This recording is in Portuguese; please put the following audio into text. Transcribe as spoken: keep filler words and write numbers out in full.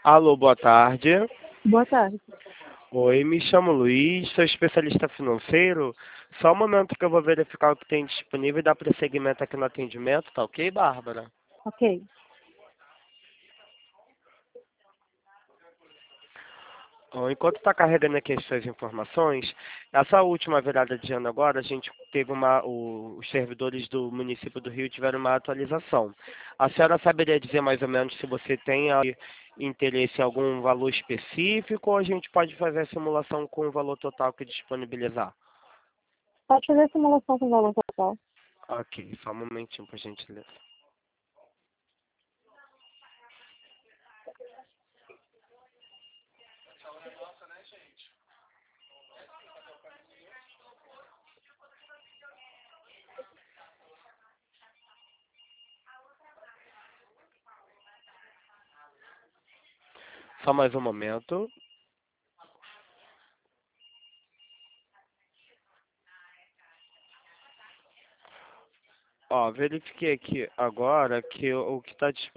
Alô, boa tarde. Boa tarde. Oi, me chamo Luiz, sou especialista financeiro. Só um momento que eu vou verificar o que tem disponível e dar prosseguimento aqui no atendimento, tá ok, Bárbara? Ok. Bom, enquanto está carregando aqui as suas informações, essa última virada de ano agora, a gente teve uma, o- os servidores do município do Rio tiveram uma atualização. A senhora saberia dizer mais ou menos se você tem ah, interesse em algum valor específico ou a gente pode fazer a simulação com o valor total que disponibilizar? Pode fazer a simulação com o valor total. Ok, só um momentinho, por gentileza. Só mais um momento. Ó, verifiquei aqui agora que o o que está disponível